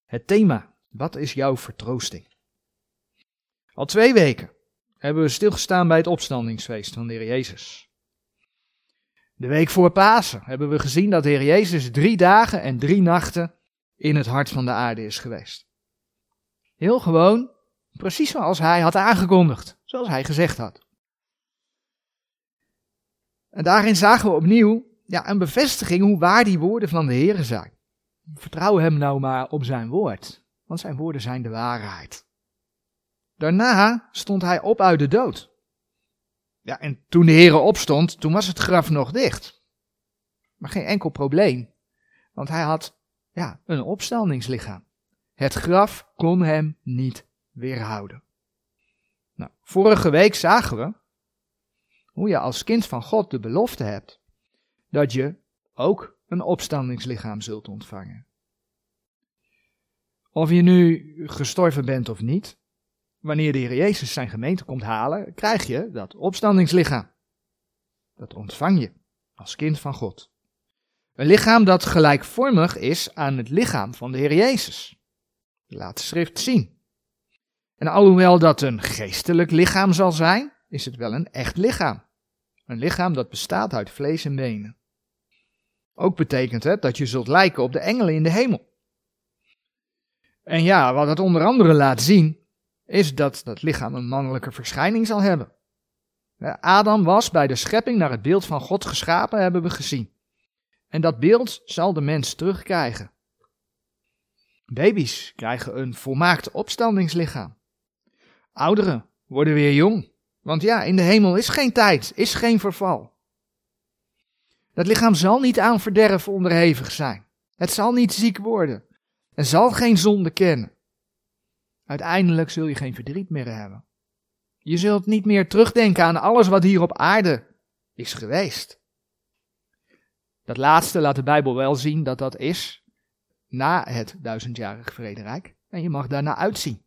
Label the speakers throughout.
Speaker 1: Het thema, wat is jouw vertroosting? Al 2 weken hebben we stilgestaan bij het opstandingsfeest van de Heer Jezus. De week voor Pasen hebben we gezien dat de Heer Jezus 3 dagen en 3 nachten in het hart van de aarde is geweest. Heel gewoon, precies zoals hij had aangekondigd, zoals hij gezegd had. En daarin zagen we opnieuw een bevestiging hoe waar die woorden van de Heer zijn. Vertrouw hem nou maar op zijn woord, want zijn woorden zijn de waarheid. Daarna stond hij op uit de dood. Ja, en toen de Heer opstond, toen was het graf nog dicht. Maar geen enkel probleem, want hij had een opstandingslichaam. Het graf kon hem niet weerhouden. Nou, vorige week zagen we hoe je als kind van God de belofte hebt dat je ook een opstandingslichaam zult ontvangen. Of je nu gestorven bent of niet, wanneer de Heer Jezus zijn gemeente komt halen, krijg je dat opstandingslichaam. Dat ontvang je als kind van God. Een lichaam dat gelijkvormig is aan het lichaam van de Heer Jezus. Laat de schrift zien. En alhoewel dat een geestelijk lichaam zal zijn, is het wel een echt lichaam. Een lichaam dat bestaat uit vlees en benen. Ook betekent het dat je zult lijken op de engelen in de hemel. En wat het onder andere laat zien, is dat dat lichaam een mannelijke verschijning zal hebben. Adam was bij de schepping naar het beeld van God geschapen, hebben we gezien. En dat beeld zal de mens terugkrijgen. Baby's krijgen een volmaakt opstandingslichaam. Ouderen worden weer jong. Want in de hemel is geen tijd, is geen verval. Dat lichaam zal niet aan verderf onderhevig zijn. Het zal niet ziek worden. Het zal geen zonde kennen. Uiteindelijk zul je geen verdriet meer hebben. Je zult niet meer terugdenken aan alles wat hier op aarde is geweest. Dat laatste laat de Bijbel wel zien dat dat is na het 1000-jarig vrederijk. En je mag daarna uitzien.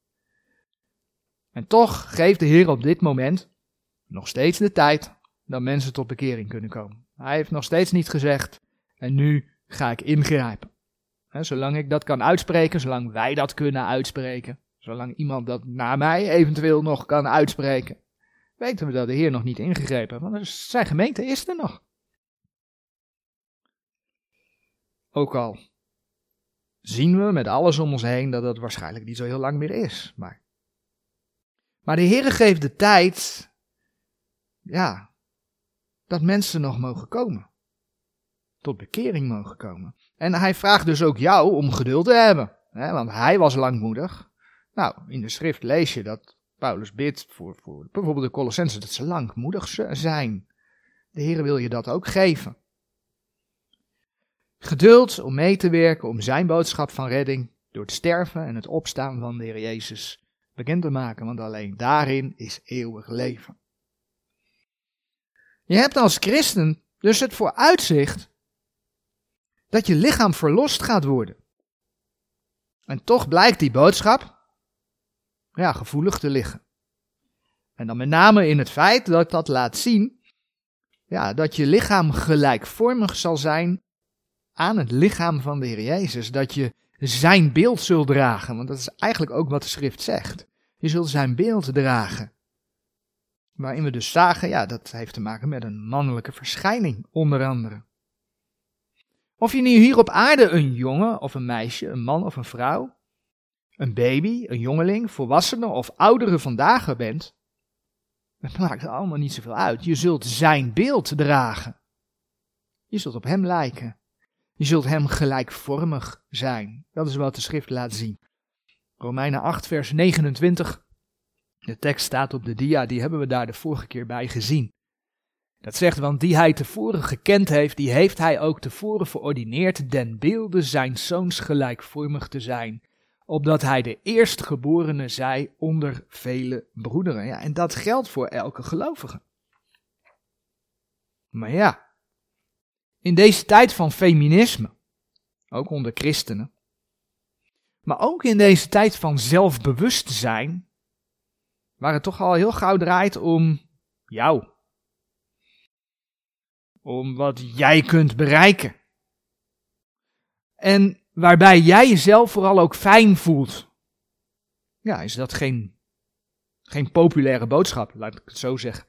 Speaker 1: En toch geeft de Heer op dit moment nog steeds de tijd dat mensen tot bekering kunnen komen. Hij heeft nog steeds niet gezegd, en nu ga ik ingrijpen. Zolang ik dat kan uitspreken, zolang wij dat kunnen uitspreken, zolang iemand dat na mij eventueel nog kan uitspreken, weten we dat de Heer nog niet ingegrepen heeft, want zijn gemeente is er nog. Ook al zien we met alles om ons heen dat het waarschijnlijk niet zo heel lang meer is, maar de Heer geeft de tijd, dat mensen nog mogen komen. Tot bekering mogen komen. En hij vraagt dus ook jou om geduld te hebben. Want hij was langmoedig. Nou, in de schrift lees je dat Paulus bidt voor bijvoorbeeld de Colossenzen dat ze langmoedig zijn. De Heer wil je dat ook geven. Geduld om mee te werken om zijn boodschap van redding door het sterven en het opstaan van de Heer Jezus bekend te maken, want alleen daarin is eeuwig leven. Je hebt als christen dus het vooruitzicht dat je lichaam verlost gaat worden. En toch blijkt die boodschap gevoelig te liggen. En dan met name in het feit dat dat laat zien dat je lichaam gelijkvormig zal zijn aan het lichaam van de Heer Jezus. Dat je zijn beeld zult dragen, want dat is eigenlijk ook wat de schrift zegt. Je zult zijn beeld dragen. Waarin we dus zagen, dat heeft te maken met een mannelijke verschijning, onder andere. Of je nu hier op aarde een jongen of een meisje, een man of een vrouw, een baby, een jongeling, volwassene of oudere vandaag bent, dat maakt allemaal niet zoveel uit. Je zult zijn beeld dragen. Je zult op hem lijken. Je zult hem gelijkvormig zijn. Dat is wat de schrift laat zien. Romeinen 8 vers 29. De tekst staat op de dia, die hebben we daar de vorige keer bij gezien. Dat zegt, want die hij tevoren gekend heeft, die heeft hij ook tevoren verordineerd den beelde zijn zoons gelijkvormig te zijn, opdat hij de eerstgeborene zij onder vele broederen. En dat geldt voor elke gelovige. Maar in deze tijd van feminisme, ook onder christenen, maar ook in deze tijd van zelfbewustzijn, waar het toch al heel gauw draait om jou. Om wat jij kunt bereiken. En waarbij jij jezelf vooral ook fijn voelt. Ja, is dat geen populaire boodschap, laat ik het zo zeggen.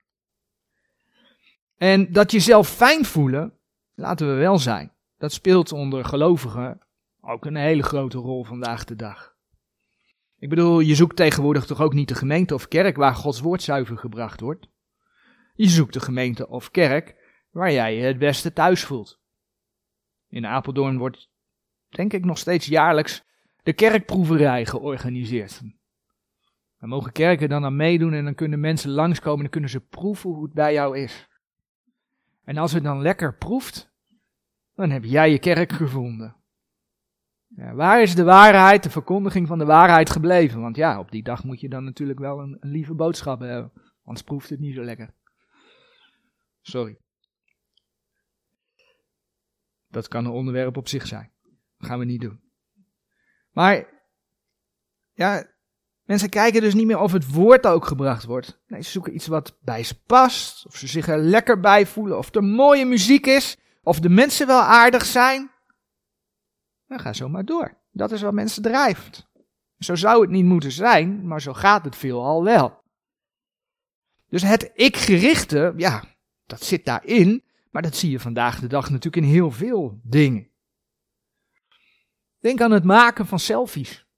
Speaker 1: En dat jezelf fijn voelen, laten we wel zijn. Dat speelt onder gelovigen ook een hele grote rol vandaag de dag. Ik bedoel, je zoekt tegenwoordig toch ook niet de gemeente of kerk waar Gods woord zuiver gebracht wordt. Je zoekt de gemeente of kerk waar jij je het beste thuis voelt. In Apeldoorn wordt, denk ik, nog steeds jaarlijks de kerkproeverij georganiseerd. Daar mogen kerken dan aan meedoen en dan kunnen mensen langskomen en dan kunnen ze proeven hoe het bij jou is. En als het dan lekker proeft, dan heb jij je kerk gevonden. Ja, waar is de waarheid, de verkondiging van de waarheid gebleven? Want ja, op die dag moet je dan natuurlijk wel een lieve boodschap hebben, anders proeft het niet zo lekker. Sorry. Dat kan een onderwerp op zich zijn. Dat gaan we niet doen. Maar, ja, mensen kijken dus niet meer of het woord ook gebracht wordt. Nee, ze zoeken iets wat bij ze past, of ze zich er lekker bij voelen, of er mooie muziek is, of de mensen wel aardig zijn. Dan ga zo maar door. Dat is wat mensen drijft. Zo zou het niet moeten zijn, maar zo gaat het veelal wel. Dus het ik-gerichte, ja, dat zit daarin, maar dat zie je vandaag de dag natuurlijk in heel veel dingen. Denk aan het maken van selfies.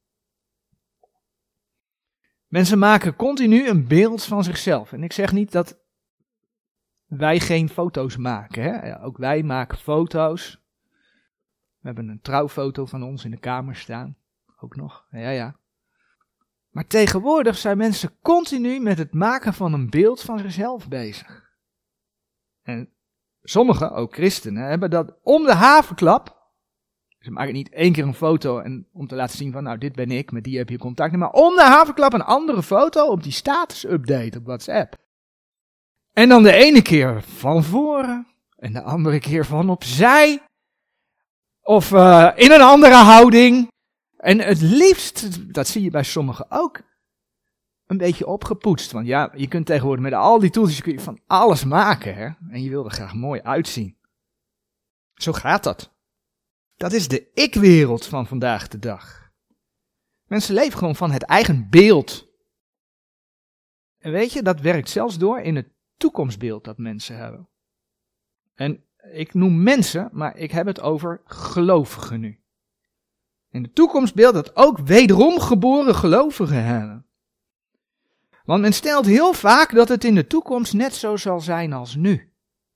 Speaker 1: Mensen maken continu een beeld van zichzelf. En ik zeg niet dat wij geen foto's maken. Hè? Ja, ook wij maken foto's. We hebben een trouwfoto van ons in de kamer staan. Ook nog. Ja. Maar tegenwoordig zijn mensen continu met het maken van een beeld van zichzelf bezig. En sommigen, ook christenen, hebben dat om de haverklap. Ze maken niet 1 keer een foto om te laten zien van, nou, dit ben ik, met die heb je contact. Maar om de haverklap een andere foto op die status-update op WhatsApp. En dan de ene keer van voren en de andere keer van opzij. Of in een andere houding. En het liefst, dat zie je bij sommigen ook, een beetje opgepoetst. Want ja, je kunt tegenwoordig met al die tools kun je van alles maken. Hè? En je wil er graag mooi uitzien. Zo gaat dat. Dat is de ik-wereld van vandaag de dag. Mensen leven gewoon van het eigen beeld. En weet je, dat werkt zelfs door in het toekomstbeeld dat mensen hebben. En ik noem mensen, maar ik heb het over gelovigen nu. In het toekomstbeeld dat ook wederom geboren gelovigen hebben. Want men stelt heel vaak dat het in de toekomst net zo zal zijn als nu.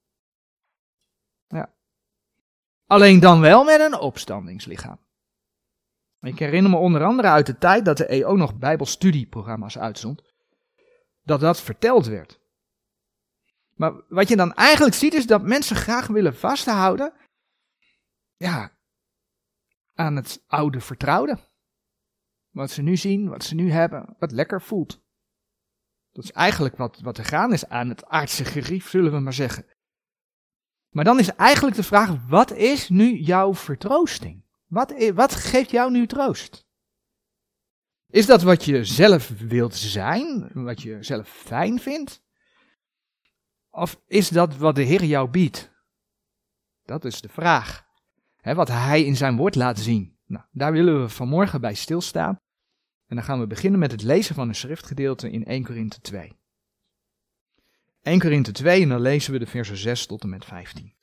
Speaker 1: Ja. Alleen dan wel met een opstandingslichaam. Ik herinner me onder andere uit de tijd dat de EO nog bijbelstudieprogramma's uitzond, dat verteld werd. Maar wat je dan eigenlijk ziet is dat mensen graag willen vasthouden, ja, aan het oude vertrouwde. Wat ze nu zien, wat ze nu hebben, wat lekker voelt. Dat is eigenlijk wat er gaan is aan het aardse gerief, zullen we maar zeggen. Maar dan is eigenlijk de vraag, wat is nu jouw vertroosting? Wat geeft jou nu troost? Is dat wat je zelf wilt zijn, wat je zelf fijn vindt? Of is dat wat de Heer jou biedt? Dat is de vraag. Wat Hij in zijn woord laat zien. Nou, daar willen we vanmorgen bij stilstaan. En dan gaan we beginnen met het lezen van een schriftgedeelte in 1 Korinthe 2. 1 Korinthe 2 en dan lezen we de versen 6 tot en met 15.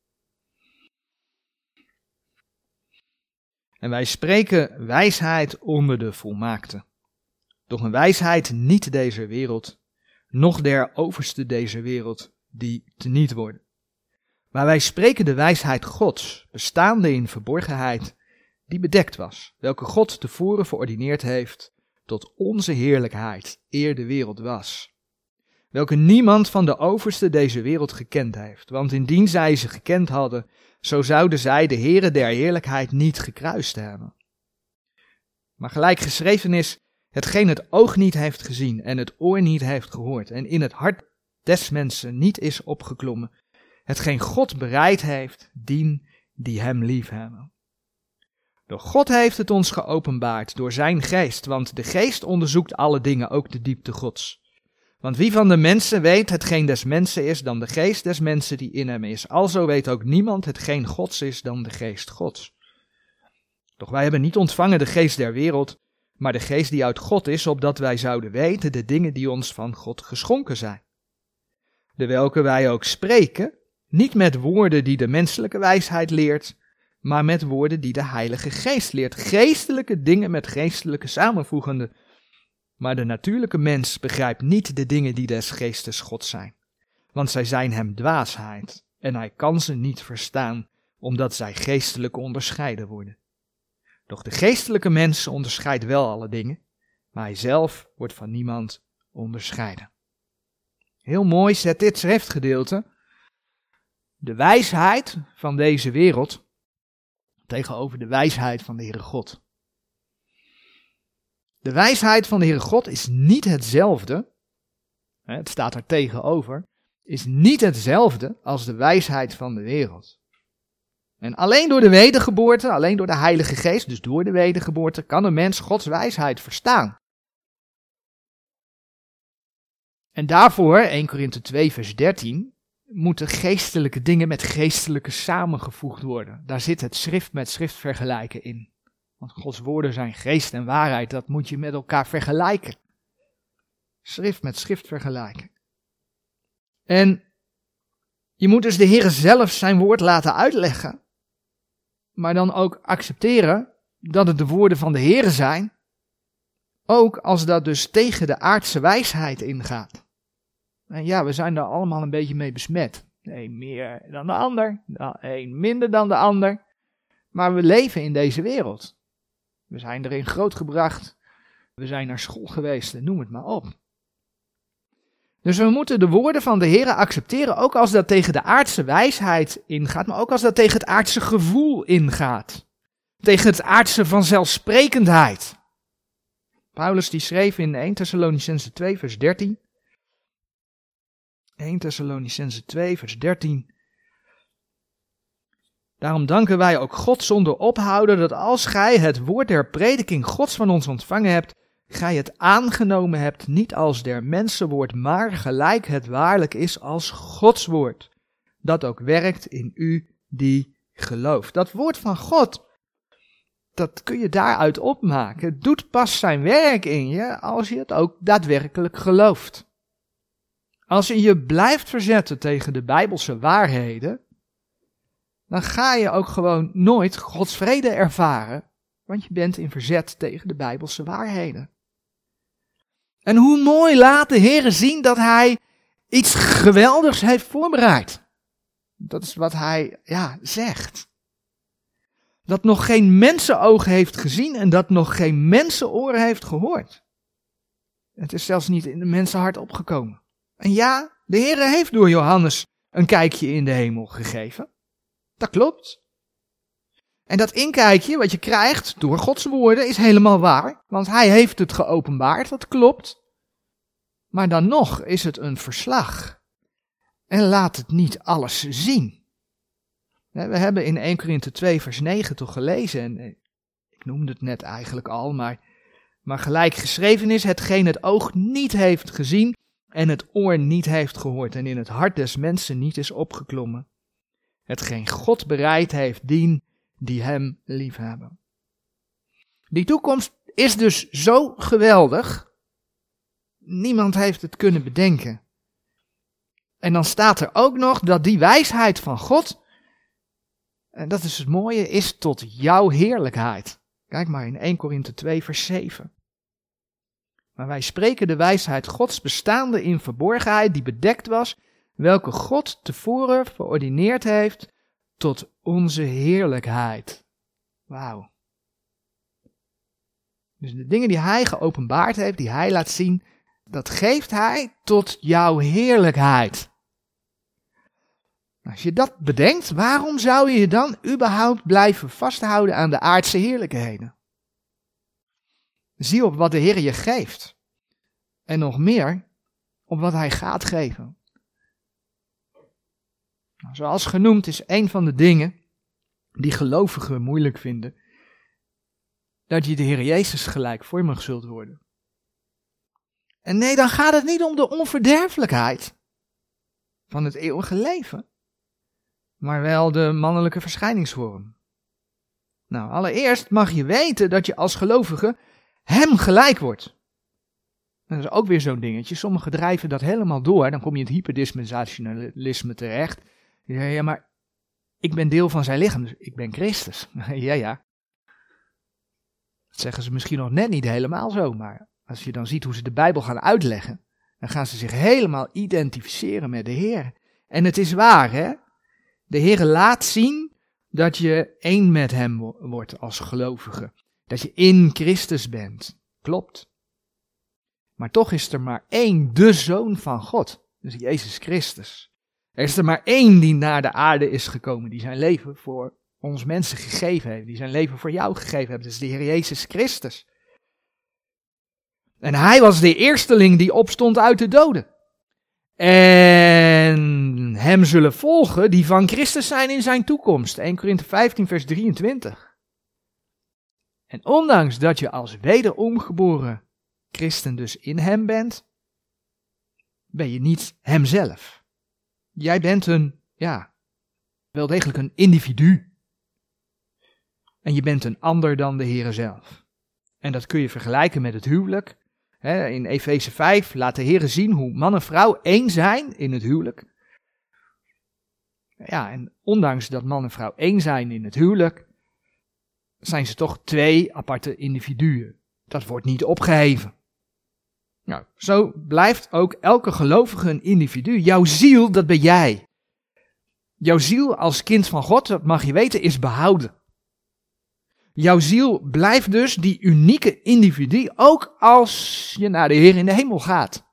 Speaker 1: En wij spreken wijsheid onder de volmaakte. Doch een wijsheid niet deze wereld, noch der overste deze wereld, die teniet worden. Maar wij spreken de wijsheid Gods, bestaande in verborgenheid, die bedekt was, welke God tevoren verordineerd heeft, tot onze heerlijkheid, eer de wereld was. Welke niemand van de overste deze wereld gekend heeft, want indien zij ze gekend hadden, zo zouden zij de Heere der heerlijkheid niet gekruist hebben. Maar gelijk geschreven is, hetgeen het oog niet heeft gezien en het oor niet heeft gehoord en in het hart des mensen niet is opgeklommen, hetgeen God bereid heeft, dien die hem lief hebben. Doch God heeft het ons geopenbaard door zijn geest, want de geest onderzoekt alle dingen, ook de diepte Gods. Want wie van de mensen weet hetgeen des mensen is, dan de geest des mensen die in hem is. Alzo weet ook niemand hetgeen Gods is, dan de geest Gods. Doch wij hebben niet ontvangen de geest der wereld, maar de geest die uit God is, opdat wij zouden weten de dingen die ons van God geschonken zijn. De welke wij ook spreken, niet met woorden die de menselijke wijsheid leert, maar met woorden die de Heilige Geest leert, geestelijke dingen met geestelijke samenvoegende. Maar de natuurlijke mens begrijpt niet de dingen die des geestes God zijn, want zij zijn hem dwaasheid, en hij kan ze niet verstaan, omdat zij geestelijk onderscheiden worden. Doch de geestelijke mens onderscheidt wel alle dingen, maar hij zelf wordt van niemand onderscheiden. Heel mooi zet dit schriftgedeelte de wijsheid van deze wereld tegenover de wijsheid van de Heere God. De wijsheid van de Heere God is niet hetzelfde, het staat er tegenover, is niet hetzelfde als de wijsheid van de wereld. En alleen door de wedergeboorte, alleen door de Heilige Geest, dus door de wedergeboorte, kan een mens Gods wijsheid verstaan. En daarvoor, 1 Korinthe 2 vers 13, moeten geestelijke dingen met geestelijke samengevoegd worden. Daar zit het schrift met schrift vergelijken in. Want Gods woorden zijn geest en waarheid, dat moet je met elkaar vergelijken. Schrift met schrift vergelijken. En je moet dus de Heer zelf zijn woord laten uitleggen, maar dan ook accepteren dat het de woorden van de Heer zijn, ook als dat dus tegen de aardse wijsheid ingaat. En ja, we zijn daar allemaal een beetje mee besmet. De een meer dan de ander, de een minder dan de ander. Maar we leven in deze wereld. We zijn erin grootgebracht. We zijn naar school geweest, noem het maar op. Dus we moeten de woorden van de Heer accepteren, ook als dat tegen de aardse wijsheid ingaat, maar ook als dat tegen het aardse gevoel ingaat. Tegen het aardse vanzelfsprekendheid. Paulus die schreef in 1 Thessalonicenzen 2 vers 13. 1 Thessalonicenzen 2 vers 13. Daarom danken wij ook God zonder ophouden dat als gij het woord der prediking Gods van ons ontvangen hebt, gij het aangenomen hebt niet als der mensenwoord, maar gelijk het waarlijk is als Gods woord, dat ook werkt in u die gelooft. Dat woord van God, dat kun je daaruit opmaken. Het doet pas zijn werk in je als je het ook daadwerkelijk gelooft. Als je je blijft verzetten tegen de Bijbelse waarheden, dan ga je ook gewoon nooit Gods vrede ervaren, want je bent in verzet tegen de Bijbelse waarheden. En hoe mooi laat de Heer zien dat Hij iets geweldigs heeft voorbereid. Dat is wat Hij zegt. Dat nog geen mensenoog heeft gezien en dat nog geen mensenoor heeft gehoord. Het is zelfs niet in de mensenhart opgekomen. En ja, de Heer heeft door Johannes een kijkje in de hemel gegeven. Dat klopt. En dat inkijkje wat je krijgt door Gods woorden is helemaal waar, want Hij heeft het geopenbaard, dat klopt. Maar dan nog is het een verslag en laat het niet alles zien. We hebben in 1 Korinthe 2 vers 9 toch gelezen, en ik noemde het net eigenlijk al, maar gelijk geschreven is, hetgeen het oog niet heeft gezien en het oor niet heeft gehoord en in het hart des mensen niet is opgeklommen. Hetgeen God bereid heeft dien die hem liefhebben. Die toekomst is dus zo geweldig, niemand heeft het kunnen bedenken. En dan staat er ook nog dat die wijsheid van God, en dat is het mooie, is tot jouw heerlijkheid. Kijk maar in 1 Korinthe 2 vers 7. Maar wij spreken de wijsheid Gods bestaande in verborgenheid die bedekt was, welke God tevoren verordineerd heeft tot onze heerlijkheid. Wauw. Dus de dingen die Hij geopenbaard heeft, die Hij laat zien, dat geeft Hij tot jouw heerlijkheid. Als je dat bedenkt, waarom zou je dan überhaupt blijven vasthouden aan de aardse heerlijkheden? Zie op wat de Heer je geeft. En nog meer, op wat Hij gaat geven. Zoals genoemd is een van de dingen die gelovigen moeilijk vinden, dat je de Heer Jezus gelijkvormig zult worden. En nee, dan gaat het niet om de onverderfelijkheid van het eeuwige leven, maar wel de mannelijke verschijningsvorm. Nou, allereerst mag je weten dat je als gelovige hem gelijk wordt. Dat is ook weer zo'n dingetje. Sommigen drijven dat helemaal door. Dan kom je in het hyperdispensationalisme terecht. Je zegt, ja, maar ik ben deel van zijn lichaam, dus ik ben Christus. Ja. Dat zeggen ze misschien nog net niet helemaal zo, maar als je dan ziet hoe ze de Bijbel gaan uitleggen, dan gaan ze zich helemaal identificeren met de Heer. En het is waar, hè? De Heer laat zien dat je één met hem wordt als gelovige. Dat je in Christus bent. Klopt. Maar toch is er maar één, de Zoon van God. Dus Jezus Christus. Er is er maar één die naar de aarde is gekomen. Die zijn leven voor ons mensen gegeven heeft. Die zijn leven voor jou gegeven heeft. Dat is de Heer Jezus Christus. En hij was de eersteling die opstond uit de doden. En hem zullen volgen die van Christus zijn in zijn toekomst. 1 Korinthe 15 vers 23. En ondanks dat je als wederomgeboren christen dus in hem bent, ben je niet hemzelf. Jij bent wel degelijk een individu. En je bent een ander dan de Heere zelf. En dat kun je vergelijken met het huwelijk. In Efeze 5 laat de Heere zien hoe man en vrouw één zijn in het huwelijk. Ja, en ondanks dat man en vrouw één zijn in het huwelijk, zijn ze toch twee aparte individuen. Dat wordt niet opgeheven. Nou, zo blijft ook elke gelovige een individu. Jouw ziel, dat ben jij. Jouw ziel als kind van God, dat mag je weten, is behouden. Jouw ziel blijft dus die unieke individu, ook als je naar de Heer in de hemel gaat.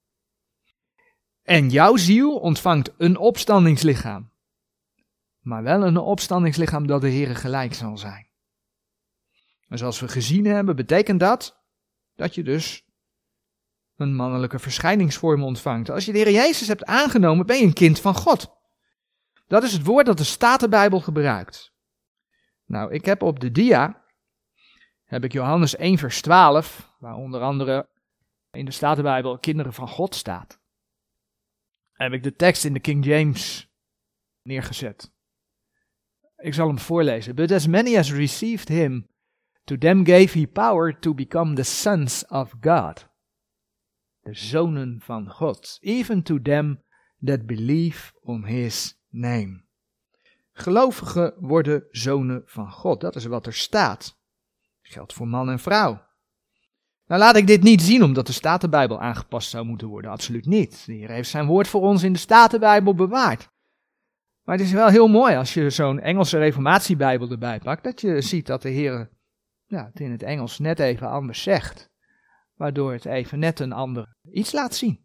Speaker 1: En jouw ziel ontvangt een opstandingslichaam. Maar wel een opstandingslichaam dat de Heer gelijk zal zijn. En zoals we gezien hebben, betekent dat je dus een mannelijke verschijningsvorm ontvangt. Als je de Heer Jezus hebt aangenomen, ben je een kind van God. Dat is het woord dat de Statenbijbel gebruikt. Nou, ik heb op de dia, Johannes 1 vers 12, waar onder andere in de Statenbijbel kinderen van God staat. Heb ik de tekst in de King James neergezet. Ik zal hem voorlezen. But as many as received him, to them gave he power to become the sons of God. De zonen van God. Even to them that believe on his name. Gelovigen worden zonen van God. Dat is wat er staat. Dat geldt voor man en vrouw. Nou laat ik dit niet zien omdat de Statenbijbel aangepast zou moeten worden. Absoluut niet. De Heer heeft zijn woord voor ons in de Statenbijbel bewaard. Maar het is wel heel mooi als je zo'n Engelse Reformatiebijbel erbij pakt, dat je ziet dat de Heer het in het Engels net even anders zegt. Waardoor het even net een ander iets laat zien.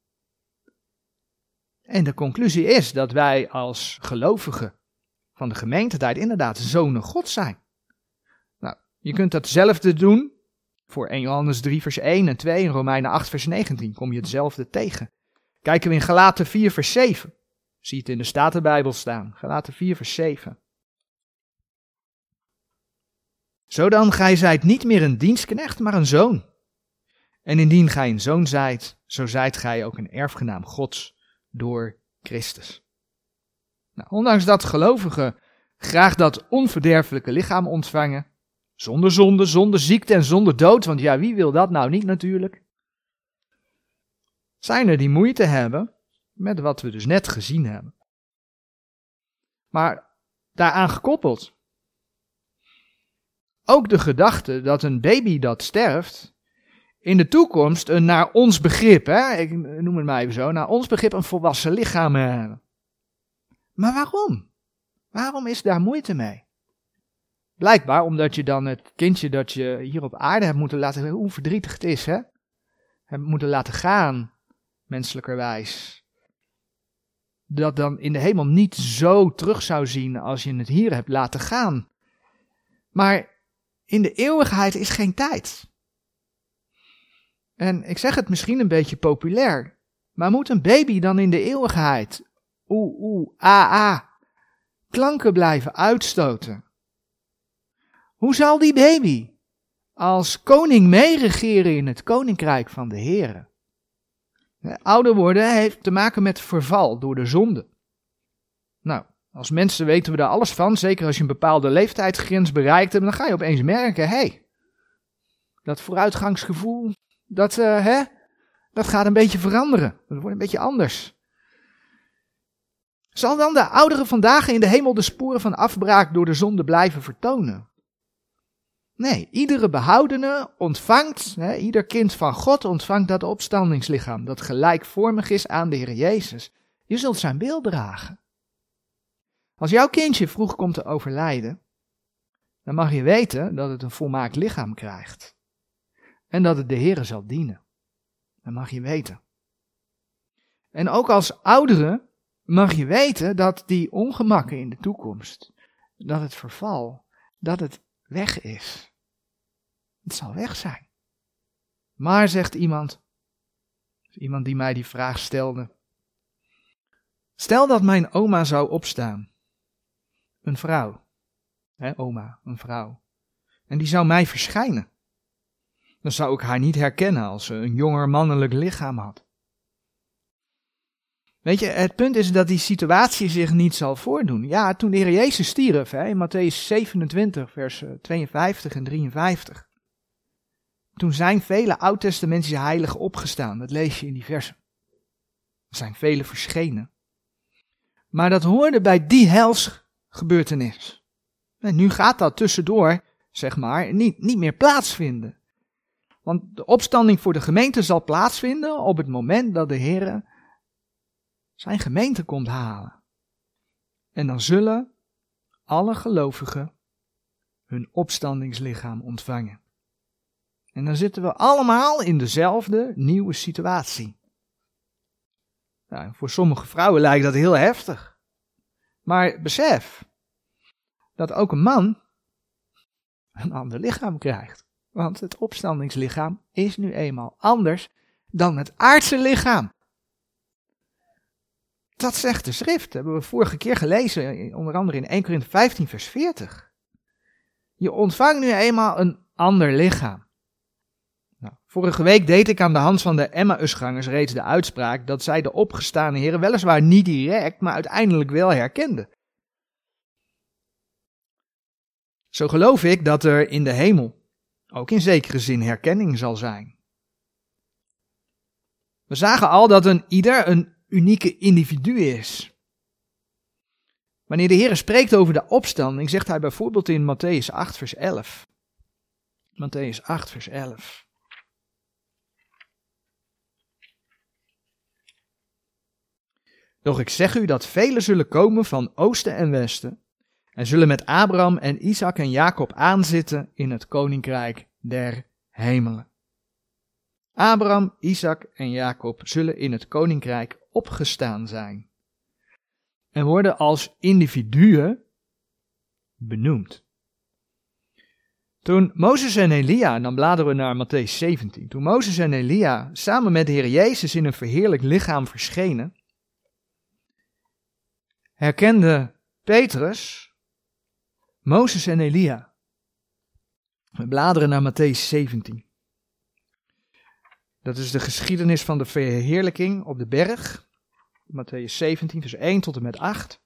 Speaker 1: En de conclusie is dat wij als gelovigen van de gemeentetijd inderdaad zonen God zijn. Nou, je kunt datzelfde doen voor 1 Johannes 3 vers 1 en 2 en Romeinen 8 vers 19 kom je hetzelfde tegen. Kijken we in Galaten 4 vers 7. Zie je het in de Statenbijbel staan. Galaten 4 vers 7. Zodan gij zijt niet meer een dienstknecht, maar een zoon. En indien gij een zoon zijt, zo zijt gij ook een erfgenaam Gods door Christus. Nou, ondanks dat gelovigen graag dat onverderfelijke lichaam ontvangen, zonder zonde, zonder ziekte en zonder dood, want ja, wie wil dat nou niet natuurlijk, zijn er die moeite hebben met wat we dus net gezien hebben. Maar daaraan gekoppeld, ook de gedachte dat een baby dat sterft, in de toekomst een naar ons begrip, ik noem het maar even zo, naar ons begrip een volwassen lichaam hebben. Maar waarom? Waarom is daar moeite mee? Blijkbaar omdat je dan het kindje dat je hier op aarde hebt moeten laten, hoe verdrietig het is, hebt moeten laten gaan, menselijkerwijs. Dat dan in de hemel niet zo terug zou zien als je het hier hebt laten gaan. Maar in de eeuwigheid is geen tijd. En ik zeg het misschien een beetje populair, maar moet een baby dan in de eeuwigheid klanken blijven uitstoten? Hoe zal die baby als koning meeregeren in het koninkrijk van de Heere? Ouder worden heeft te maken met verval door de zonde. Nou, Als mensen weten we daar alles van, zeker als je een bepaalde leeftijdsgrens bereikt hebt, dan ga je opeens merken, dat vooruitgangsgevoel, dat gaat een beetje veranderen. Dat wordt een beetje anders. Zal dan de ouderen vandaag in de hemel de sporen van afbraak door de zonde blijven vertonen? Nee, iedere behoudene ontvangt, ieder kind van God ontvangt dat opstandingslichaam, dat gelijkvormig is aan de Heer Jezus. Je zult zijn beeld dragen. Als jouw kindje vroeg komt te overlijden, dan mag je weten dat het een volmaakt lichaam krijgt. En dat het de Heere zal dienen. Dat mag je weten. En ook als oudere mag je weten dat die ongemakken in de toekomst, dat het verval, dat het weg is. Het zal weg zijn. Maar, zegt iemand die mij die vraag stelde, stel dat mijn oma zou opstaan. Een vrouw. Oma, een vrouw. En die zou mij verschijnen. Dan zou ik haar niet herkennen als ze een jonger mannelijk lichaam had. Weet je, het punt is dat die situatie zich niet zal voordoen. Ja, toen de Heer Jezus stierf, in Mattheüs 27, vers 52 en 53. Toen zijn vele oud-testamentische heiligen opgestaan. Dat lees je in die versen. Er zijn vele verschenen. Maar dat hoorde bij die helsgebeurtenis. En nu gaat dat tussendoor, niet meer plaatsvinden. Want de opstanding voor de gemeente zal plaatsvinden op het moment dat de Heer zijn gemeente komt halen. En dan zullen alle gelovigen hun opstandingslichaam ontvangen. En dan zitten we allemaal in dezelfde nieuwe situatie. Nou, voor sommige vrouwen lijkt dat heel heftig. Maar besef dat ook een man een ander lichaam krijgt. Want het opstandingslichaam is nu eenmaal anders dan het aardse lichaam. Dat zegt de schrift, dat hebben we vorige keer gelezen, onder andere in 1 Korinthe 15 vers 40. Je ontvangt nu eenmaal een ander lichaam. Nou, vorige week deed ik aan de hand van de Emmausgangers reeds de uitspraak dat zij de opgestane Heer weliswaar niet direct, maar uiteindelijk wel herkenden. Zo geloof ik dat er in de hemel ook in zekere zin herkenning zal zijn. We zagen al dat ieder een unieke individu is. Wanneer de Heer spreekt over de opstanding, zegt hij bijvoorbeeld in Mattheüs 8 vers 11. Mattheüs 8 vers 11. Doch ik zeg u dat velen zullen komen van oosten en westen en zullen met Abraham en Isaac en Jacob aanzitten in het koninkrijk der hemelen. Abraham, Isaac en Jacob zullen in het koninkrijk opgestaan zijn en worden als individuen benoemd. Toen Mozes en Elia, en dan bladeren we naar Mattheüs 17, toen Mozes en Elia samen met de Heer Jezus in een verheerlijk lichaam verschenen, herkende Petrus Mozes en Elia. We bladeren naar Mattheüs 17. Dat is de geschiedenis van de verheerlijking op de berg. Mattheüs 17, vers 1 tot en met 8.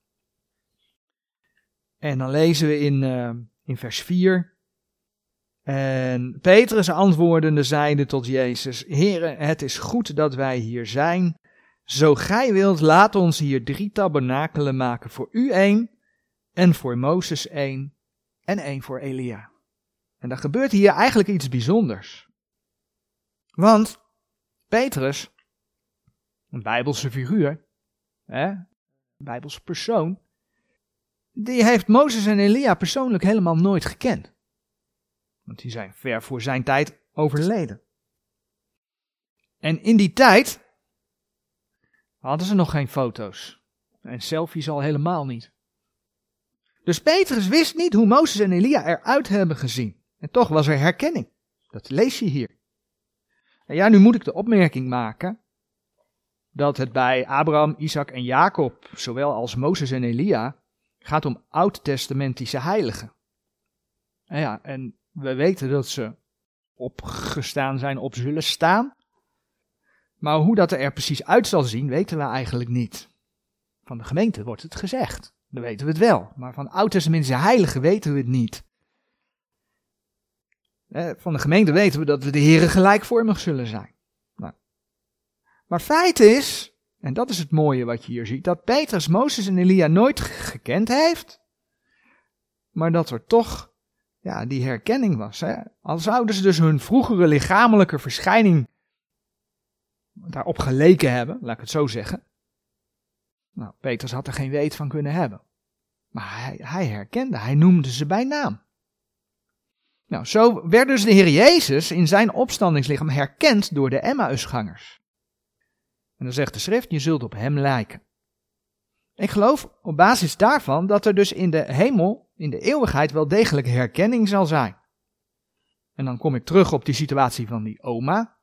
Speaker 1: En dan lezen we in vers 4. En Petrus antwoordende zeide tot Jezus: Heere, het is goed dat wij hier zijn. Zo gij wilt, laat ons hier 3 tabernakelen maken, voor u 1, en voor Mozes 1, en 1 voor Elia. En dan gebeurt hier eigenlijk iets bijzonders. Want Petrus, een Bijbelse figuur, een Bijbelse persoon, die heeft Mozes en Elia persoonlijk helemaal nooit gekend. Want die zijn ver voor zijn tijd overleden. En in die tijd hadden ze nog geen foto's. En selfies al helemaal niet. Dus Petrus wist niet hoe Mozes en Elia eruit hebben gezien. En toch was er herkenning. Dat lees je hier. En ja, nu moet ik de opmerking maken dat het bij Abraham, Isaac en Jacob, zowel als Mozes en Elia, gaat om oud-testamentische heiligen. En ja, en we weten dat ze opgestaan zijn, op zullen staan. Maar hoe dat er precies uit zal zien, weten we eigenlijk niet. Van de gemeente wordt het gezegd. dan weten we het wel. Maar van oud-testamentische heiligen weten we het niet. Van de gemeente weten we dat we de Here gelijkvormig zullen zijn. Nou. Maar feit is, en dat is het mooie wat je hier ziet, dat Petrus, Mozes en Elia nooit gekend heeft, maar dat er toch die herkenning was. Hè? Al zouden ze dus hun vroegere lichamelijke verschijning daarop geleken hebben, laat ik het zo zeggen. Nou, Petrus had er geen weet van kunnen hebben. Maar hij herkende, hij noemde ze bij naam. Nou, zo werd dus de Heer Jezus in zijn opstandingslichaam herkend door de Emmausgangers. En dan zegt de schrift, je zult op hem lijken. Ik geloof op basis daarvan dat er dus in de hemel, in de eeuwigheid, wel degelijk herkenning zal zijn. En dan kom ik terug op die situatie van die oma.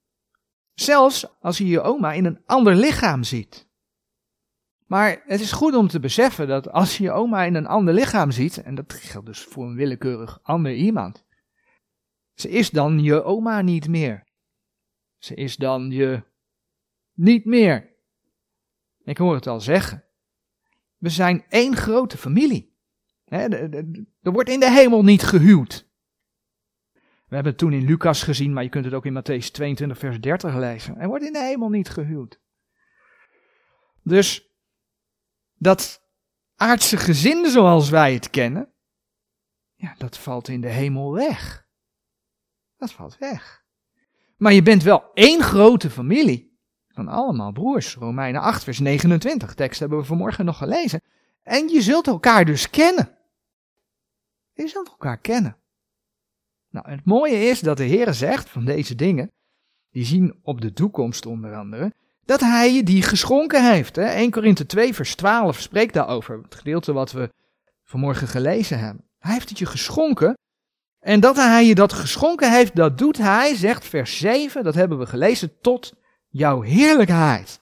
Speaker 1: Zelfs als je je oma in een ander lichaam ziet. Maar het is goed om te beseffen dat als je je oma in een ander lichaam ziet, en dat geldt dus voor een willekeurig ander iemand, ze is dan je oma niet meer. Ze is dan je niet meer. Ik hoor het al zeggen. We zijn één grote familie. Er wordt in de hemel niet gehuwd. We hebben het toen in Lucas gezien, maar je kunt het ook in Mattheüs 22 vers 30 lezen. Er wordt in de hemel niet gehuwd. Dus dat aardse gezin zoals wij het kennen, dat valt in de hemel weg. Dat valt weg. Maar je bent wel één grote familie van allemaal broers. Romeinen 8 vers 29, tekst hebben we vanmorgen nog gelezen. En je zult elkaar dus kennen. Je zult elkaar kennen. Nou, het mooie is dat de Heer zegt van deze dingen, die zien op de toekomst onder andere, dat hij je die geschonken heeft. Hè? 1 Korinthe 2 vers 12 spreekt daarover, het gedeelte wat we vanmorgen gelezen hebben. Hij heeft het je geschonken. En dat hij je dat geschonken heeft, dat doet hij, zegt vers 7, dat hebben we gelezen, tot jouw heerlijkheid.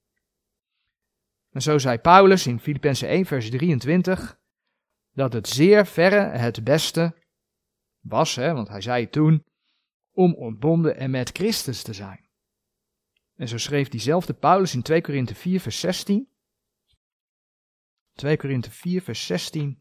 Speaker 1: En zo zei Paulus in Filippenzen 1 vers 23, dat het zeer verre het beste was, want hij zei het toen, om ontbonden en met Christus te zijn. En zo schreef diezelfde Paulus in 2 Korinthe 4 vers 16. 2 Korinthe 4 vers 16.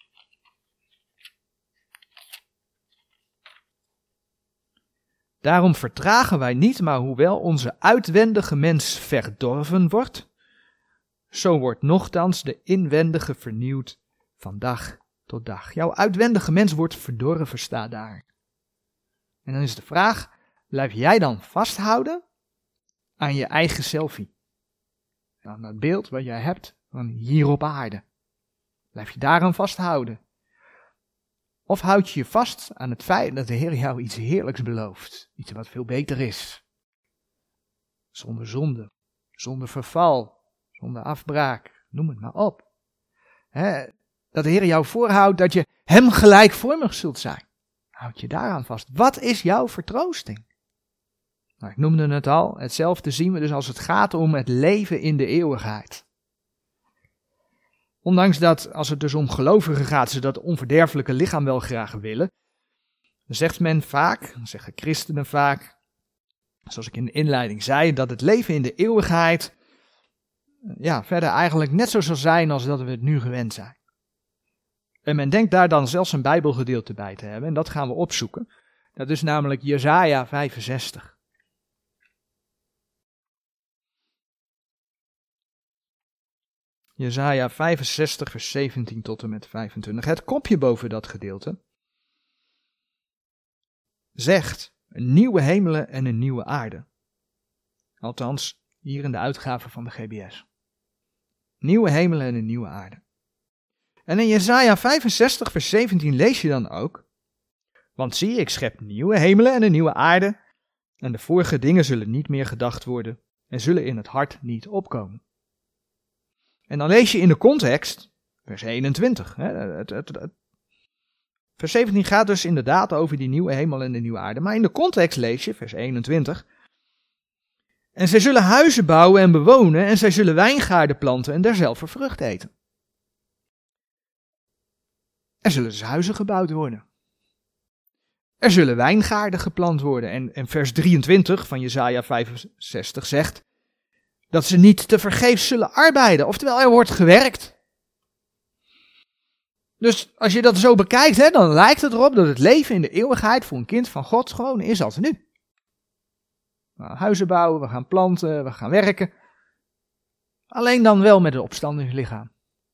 Speaker 1: Daarom vertragen wij niet, maar hoewel onze uitwendige mens verdorven wordt, zo wordt nochtans de inwendige vernieuwd van dag tot dag. Jouw uitwendige mens wordt verdorven, staat daar. En dan is de vraag, blijf jij dan vasthouden aan je eigen selfie? Aan dat beeld wat jij hebt van hier op aarde. Blijf je daaraan vasthouden? Of houd je je vast aan het feit dat de Heer jou iets heerlijks belooft? Iets wat veel beter is. Zonder zonde, zonder verval, zonder afbraak, noem het maar op. Dat de Heer jou voorhoudt dat je hem gelijkvormig zult zijn. Houd je daaraan vast. Wat is jouw vertroosting? Nou, ik noemde het al, hetzelfde zien we dus als het gaat om het leven in de eeuwigheid. Ondanks dat, als het dus om gelovigen gaat, ze dat onverderfelijke lichaam wel graag willen, dan zegt men vaak, dan zeggen christenen vaak, zoals ik in de inleiding zei, dat het leven in de eeuwigheid verder eigenlijk net zo zal zijn als dat we het nu gewend zijn. En men denkt daar dan zelfs een Bijbelgedeelte bij te hebben, en dat gaan we opzoeken. Dat is namelijk Jesaja 65. Jesaja 65 vers 17 tot en met 25. Het kopje boven dat gedeelte zegt een nieuwe hemelen en een nieuwe aarde. Althans, hier in de uitgave van de GBS. Nieuwe hemelen en een nieuwe aarde. En in Jesaja 65 vers 17 lees je dan ook, want zie, ik schep nieuwe hemelen en een nieuwe aarde, en de vorige dingen zullen niet meer gedacht worden en zullen in het hart niet opkomen. En dan lees je in de context, vers 21. Vers 17 gaat dus inderdaad over die nieuwe hemel en de nieuwe aarde. Maar in de context lees je, vers 21. En zij zullen huizen bouwen en bewonen en zij zullen wijngaarden planten en derzelver vrucht eten. Er zullen dus huizen gebouwd worden. Er zullen wijngaarden geplant worden. En vers 23 van Jesaja 65 zegt dat ze niet tevergeefs zullen arbeiden. Oftewel, er wordt gewerkt. Dus als je dat zo bekijkt, hè, dan lijkt het erop dat het leven in de eeuwigheid voor een kind van God gewoon is als nu. We gaan huizen bouwen, we gaan planten, we gaan werken. Alleen dan wel met een opstandig lichaam.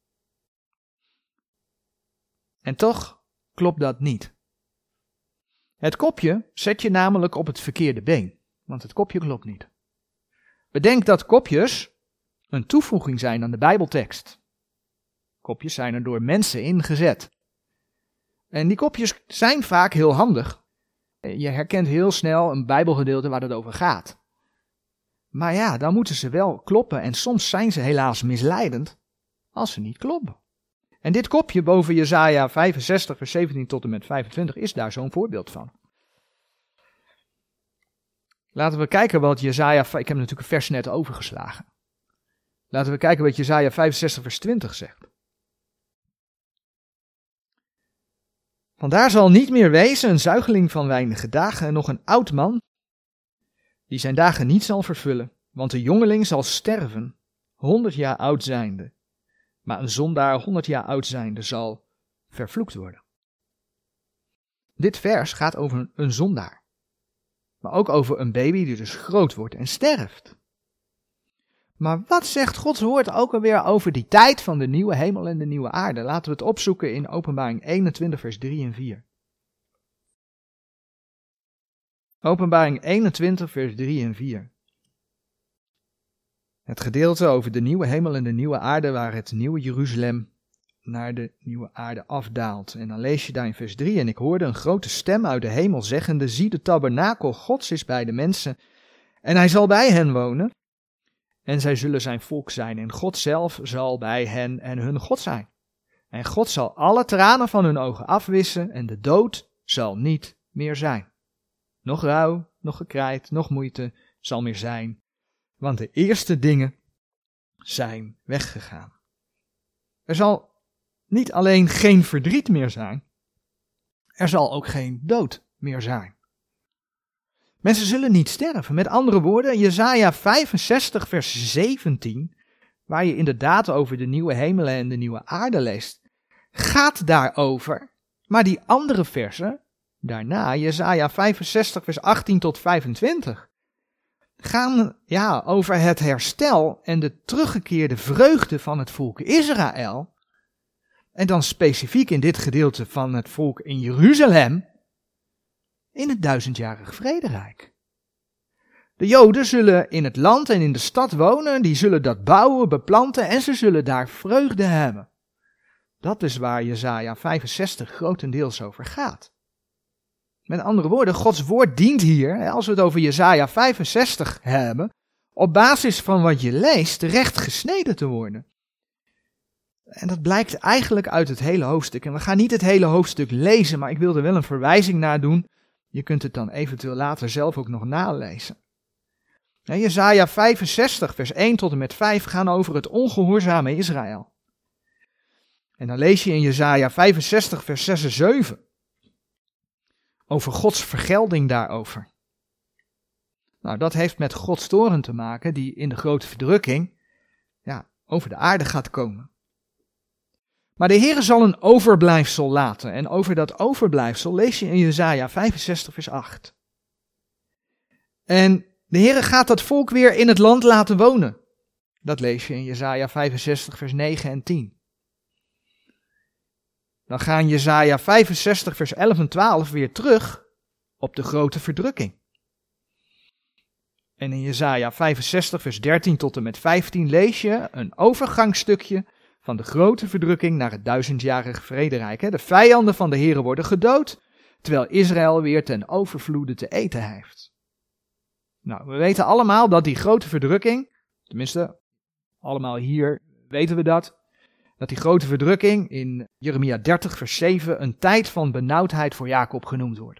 Speaker 1: En toch klopt dat niet. Het kopje zet je namelijk op het verkeerde been, want het kopje klopt niet. Bedenk dat kopjes een toevoeging zijn aan de Bijbeltekst. Kopjes zijn er door mensen ingezet. En die kopjes zijn vaak heel handig. Je herkent heel snel een Bijbelgedeelte waar het over gaat. Maar ja, dan moeten ze wel kloppen en soms zijn ze helaas misleidend als ze niet kloppen. En dit kopje boven Jesaja 65 vers 17 tot en met 25 is daar zo'n voorbeeld van. Laten we kijken wat Jesaja, ik heb natuurlijk een vers net overgeslagen. Laten we kijken wat Jesaja 65 vers 20 zegt. Vandaar zal niet meer wezen een zuigeling van weinige dagen en nog een oud man, die zijn dagen niet zal vervullen, want de jongeling zal sterven, 100 jaar oud zijnde. Maar een zondaar 100 jaar oud zijnde zal vervloekt worden. Dit vers gaat over een zondaar. Maar ook over een baby die dus groot wordt en sterft. Maar wat zegt Gods woord ook alweer over die tijd van de nieuwe hemel en de nieuwe aarde? Laten we het opzoeken in Openbaring 21 vers 3 en 4. Openbaring 21 vers 3 en 4. Het gedeelte over de nieuwe hemel en de nieuwe aarde waar het nieuwe Jeruzalem naar de nieuwe aarde afdaalt. En dan lees je daar in vers 3. En ik hoorde een grote stem uit de hemel zeggende, zie de tabernakel Gods is bij de mensen en hij zal bij hen wonen. En zij zullen zijn volk zijn en God zelf zal bij hen en hun God zijn. En God zal alle tranen van hun ogen afwissen en de dood zal niet meer zijn. Nog rouw, nog gekrijt, nog moeite zal meer zijn. Want de eerste dingen zijn weggegaan. Er zal niet alleen geen verdriet meer zijn, er zal ook geen dood meer zijn. Mensen zullen niet sterven. Met andere woorden, Jesaja 65 vers 17, waar je inderdaad over de nieuwe hemelen en de nieuwe aarde leest, gaat daarover. Maar die andere versen, daarna, Jesaja 65 vers 18 tot 25, gaan over het herstel en de teruggekeerde vreugde van het volk Israël. En dan specifiek in dit gedeelte van het volk in Jeruzalem, in het 1000-jarig vrederijk. De Joden zullen in het land en in de stad wonen, die zullen dat bouwen, beplanten en ze zullen daar vreugde hebben. Dat is waar Jesaja 65 grotendeels over gaat. Met andere woorden, Gods woord dient hier, als we het over Jesaja 65 hebben, op basis van wat je leest, recht gesneden te worden. En dat blijkt eigenlijk uit het hele hoofdstuk. En we gaan niet het hele hoofdstuk lezen, maar ik wil er wel een verwijzing naar doen. Je kunt het dan eventueel later zelf ook nog nalezen. Jesaja 65 vers 1 tot en met 5 gaan over het ongehoorzame Israël. En dan lees je in Jesaja 65 vers 6 en 7 over Gods vergelding daarover. Nou, dat heeft met Gods toorn te maken die in de grote verdrukking over de aarde gaat komen. Maar de Heere zal een overblijfsel laten. En over dat overblijfsel lees je in Jesaja 65 vers 8. En de Heere gaat dat volk weer in het land laten wonen. Dat lees je in Jesaja 65 vers 9 en 10. Dan gaan Jesaja 65 vers 11 en 12 weer terug op de grote verdrukking. En in Jesaja 65 vers 13 tot en met 15 lees je een overgangsstukje van de grote verdrukking naar het 1000-jarig vrederijk. De vijanden van de Heere worden gedood, terwijl Israël weer ten overvloede te eten heeft. Nou, we weten allemaal dat die grote verdrukking, tenminste, allemaal hier weten we dat die grote verdrukking in Jeremia 30 vers 7 een tijd van benauwdheid voor Jacob genoemd wordt.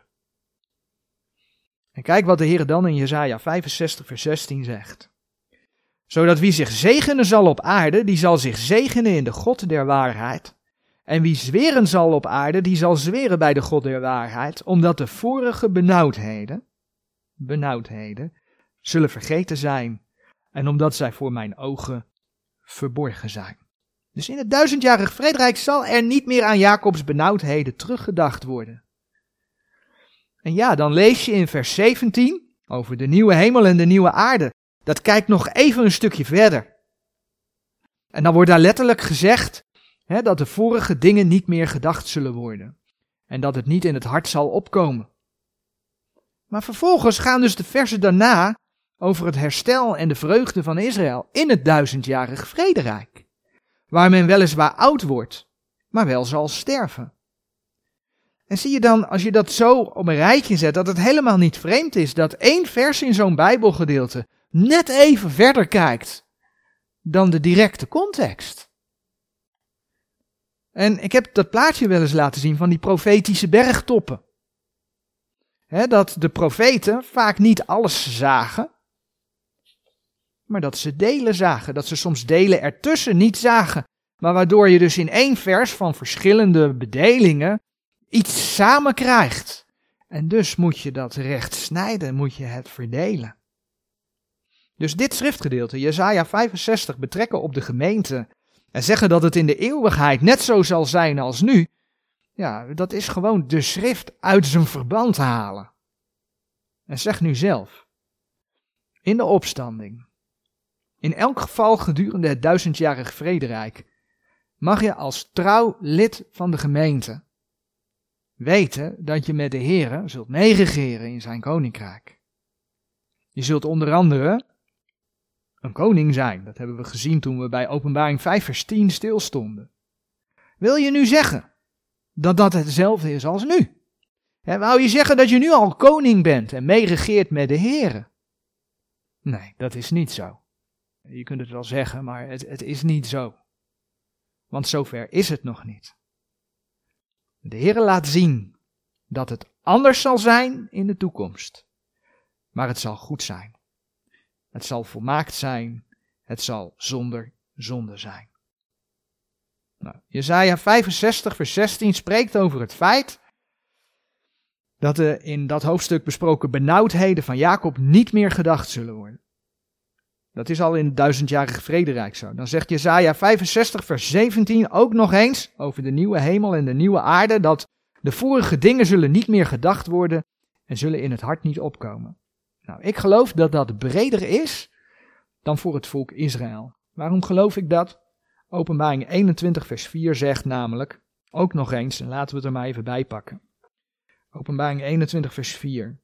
Speaker 1: En kijk wat de Heere dan in Jesaja 65 vers 16 zegt. Zodat wie zich zegenen zal op aarde, die zal zich zegenen in de God der waarheid. En wie zweren zal op aarde, die zal zweren bij de God der waarheid, omdat de vorige benauwdheden, zullen vergeten zijn, en omdat zij voor mijn ogen verborgen zijn. Dus in het 1000-jarig vrederijk zal er niet meer aan Jacobs benauwdheden teruggedacht worden. En ja, dan lees je in vers 17 over de nieuwe hemel en de nieuwe aarde. Dat kijkt nog even een stukje verder. En dan wordt daar letterlijk gezegd dat de vorige dingen niet meer gedacht zullen worden. En dat het niet in het hart zal opkomen. Maar vervolgens gaan dus de versen daarna over het herstel en de vreugde van Israël in het 1000-jarig vrederijk. Waar men weliswaar oud wordt, maar wel zal sterven. En zie je dan, als je dat zo op een rijtje zet, dat het helemaal niet vreemd is dat één vers in zo'n Bijbelgedeelte net even verder kijkt dan de directe context. En ik heb dat plaatje wel eens laten zien van die profetische bergtoppen. Dat de profeten vaak niet alles zagen, maar dat ze delen zagen. Dat ze soms delen ertussen niet zagen. Maar waardoor je dus in één vers van verschillende bedelingen iets samen krijgt. En dus moet je dat recht snijden, moet je het verdelen. Dus dit schriftgedeelte, Jesaja 65, betrekken op de gemeente en zeggen dat het in de eeuwigheid net zo zal zijn als nu, ja, dat is gewoon de schrift uit zijn verband halen. En zeg nu zelf, in de opstanding, in elk geval gedurende het 1000-jarig vrederijk, mag je als trouw lid van de gemeente weten dat je met de Heere zult meeregeren in zijn koninkrijk. Je zult onder andere een koning zijn. Dat hebben we gezien toen we bij Openbaring 5 vers 10 stilstonden. Wil je nu zeggen dat dat hetzelfde is als nu? Wou je zeggen dat je nu al koning bent en meeregeert met de Heere? Nee, dat is niet zo. Je kunt het wel zeggen, maar het is niet zo. Want zover is het nog niet. De Heere laat zien dat het anders zal zijn in de toekomst. Maar het zal goed zijn. Het zal volmaakt zijn. Het zal zonder zonde zijn. Nou, Jesaja 65 vers 16 spreekt over het feit dat de in dat hoofdstuk besproken benauwdheden van Jacob niet meer gedacht zullen worden. Dat is al in het 1000-jarig vrederijk zo. Dan zegt Jesaja 65 vers 17 ook nog eens over de nieuwe hemel en de nieuwe aarde, dat de vorige dingen zullen niet meer gedacht worden en zullen in het hart niet opkomen. Nou, ik geloof dat dat breder is dan voor het volk Israël. Waarom geloof ik dat? Openbaring 21 vers 4 zegt namelijk, ook nog eens, en laten we het er maar even bij pakken. Openbaring 21 vers 4.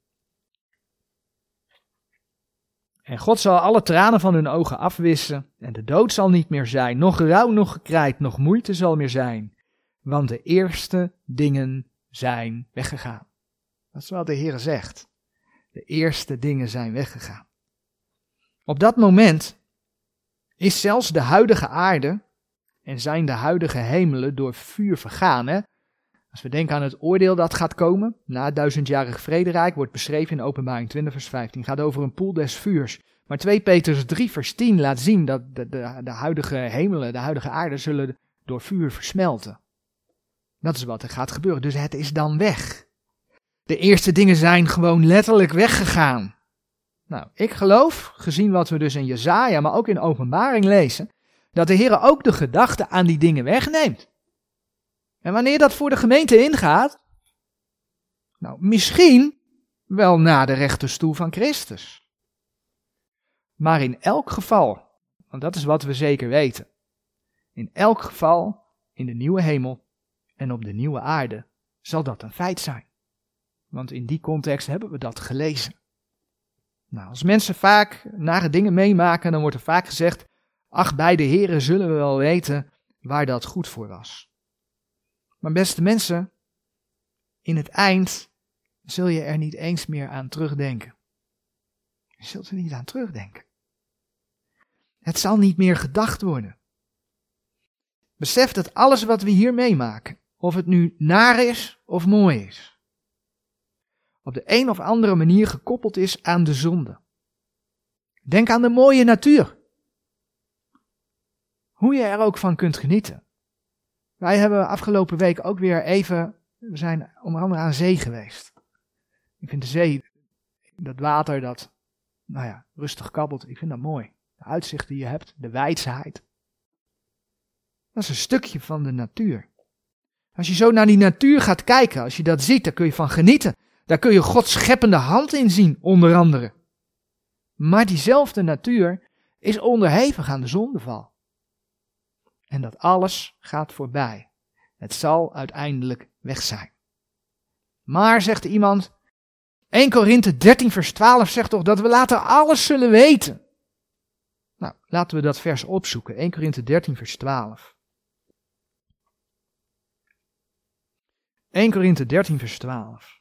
Speaker 1: En God zal alle tranen van hun ogen afwissen, en de dood zal niet meer zijn, nog rouw, nog gekrijt, nog moeite zal meer zijn, want de eerste dingen zijn weggegaan. Dat is wat de Heer zegt. De eerste dingen zijn weggegaan. Op dat moment is zelfs de huidige aarde en zijn de huidige hemelen door vuur vergaan. Hè? Als we denken aan het oordeel dat gaat komen, na het 1000-jarig vrederijk, wordt beschreven in Openbaring 20 vers 15, gaat over een poel des vuurs. Maar 2 Petrus 3 vers 10 laat zien dat de huidige hemelen, de huidige aarde, zullen door vuur versmelten. Dat is wat er gaat gebeuren, dus het is dan weg. De eerste dingen zijn gewoon letterlijk weggegaan. Nou, ik geloof, gezien wat we dus in Jesaja, maar ook in Openbaring lezen, dat de Heer ook de gedachte aan die dingen wegneemt. En wanneer dat voor de gemeente ingaat, nou, misschien wel na de rechterstoel van Christus. Maar in elk geval, want dat is wat we zeker weten, in elk geval in de nieuwe hemel en op de nieuwe aarde zal dat een feit zijn. Want in die context hebben we dat gelezen. Nou, als mensen vaak nare dingen meemaken, dan wordt er vaak gezegd, ach, bij de Here zullen we wel weten waar dat goed voor was. Maar beste mensen, in het eind zul je er niet eens meer aan terugdenken. Je zult er niet aan terugdenken. Het zal niet meer gedacht worden. Besef dat alles wat we hier meemaken, of het nu naar is of mooi is, op de een of andere manier gekoppeld is aan de zonde. Denk aan de mooie natuur. Hoe je er ook van kunt genieten. Wij hebben afgelopen week ook weer we zijn onder andere aan zee geweest. Ik vind de zee, dat water dat, rustig kabbelt, ik vind dat mooi. De uitzicht die je hebt, de wijsheid. Dat is een stukje van de natuur. Als je zo naar die natuur gaat kijken, als je dat ziet, daar kun je van genieten. Daar kun je Gods scheppende hand in zien, onder andere. Maar diezelfde natuur is onderhevig aan de zondeval. En dat alles gaat voorbij. Het zal uiteindelijk weg zijn. Maar, zegt iemand, 1 Korinthe 13 vers 12 zegt toch dat we later alles zullen weten. Nou, laten we dat vers opzoeken. 1 Korinthe 13 vers 12. 1 Korinthe 13 vers 12.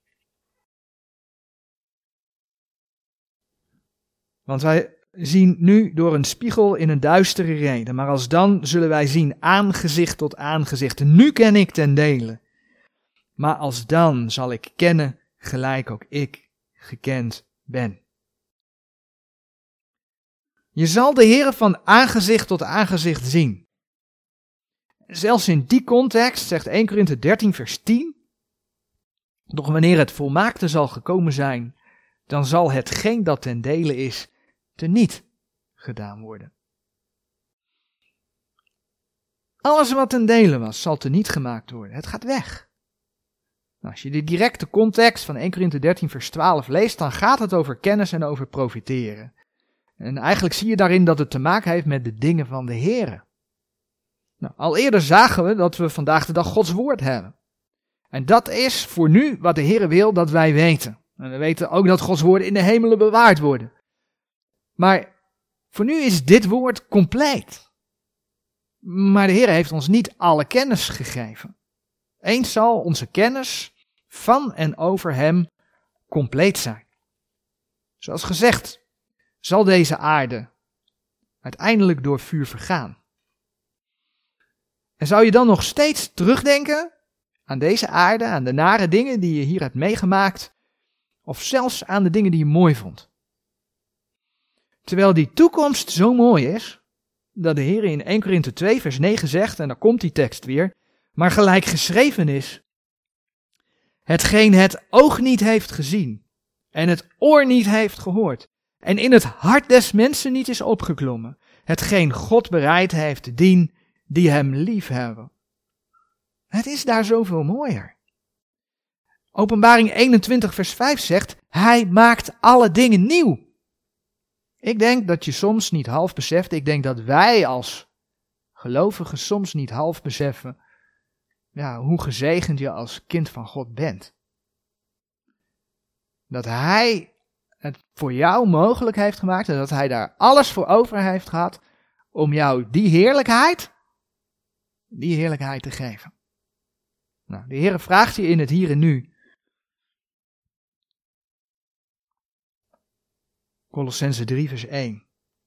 Speaker 1: Want wij zien nu door een spiegel in een duistere reden, maar alsdan zullen wij zien aangezicht tot aangezicht. Nu ken ik ten dele, maar alsdan zal ik kennen gelijk ook ik gekend ben. Je zal de Heere van aangezicht tot aangezicht zien. Zelfs in die context zegt 1 Korinthe 13 vers 10, doch wanneer het volmaakte zal gekomen zijn, dan zal hetgeen dat ten dele is, teniet gedaan worden. Alles wat ten dele was, zal teniet gemaakt worden. Het gaat weg. Nou, als je de directe context van 1 Korinthe 13 vers 12 leest, dan gaat het over kennis en over profiteren. En eigenlijk zie je daarin dat het te maken heeft met de dingen van de Heere. Nou, al eerder zagen we dat we vandaag de dag Gods woord hebben. En dat is voor nu wat de Heere wil dat wij weten. En we weten ook dat Gods woorden in de hemelen bewaard worden. Maar voor nu is dit woord compleet. Maar de Heer heeft ons niet alle kennis gegeven. Eens zal onze kennis van en over hem compleet zijn. Zoals gezegd, zal deze aarde uiteindelijk door vuur vergaan. En zou je dan nog steeds terugdenken aan deze aarde, aan de nare dingen die je hier hebt meegemaakt, of zelfs aan de dingen die je mooi vond? Terwijl die toekomst zo mooi is, dat de Heer in 1 Korinthe 2 vers 9 zegt, en dan komt die tekst weer, maar gelijk geschreven is, hetgeen het oog niet heeft gezien, en het oor niet heeft gehoord, en in het hart des mensen niet is opgeklommen, hetgeen God bereid heeft dien die hem lief hebben. Het is daar zoveel mooier. Openbaring 21 vers 5 zegt, hij maakt alle dingen nieuw. Ik denk dat je soms niet half beseft, ik denk dat wij als gelovigen soms niet half beseffen, hoe gezegend je als kind van God bent. Dat hij het voor jou mogelijk heeft gemaakt en dat hij daar alles voor over heeft gehad om jou die heerlijkheid te geven. Nou, de Heer vraagt je in het hier en nu. Kolossenzen 3 vers 1.